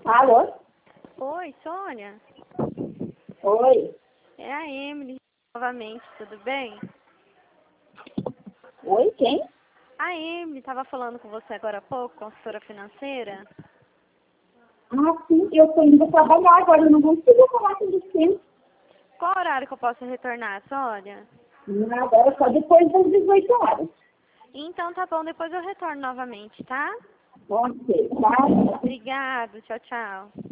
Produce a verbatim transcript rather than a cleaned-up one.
Alô? Oi, Sônia? Oi. É a Emily, novamente, tudo bem? Oi, quem? A Emily estava falando com você agora há pouco, consultora financeira. Ah, sim, eu tô indo trabalhar agora, eu não consigo falar com você. Qual horário que eu posso retornar, Sônia? Não, agora só depois das dezoito horas. Então tá bom, depois eu retorno novamente, tá? Ok, tá? Obrigada, tchau, tchau.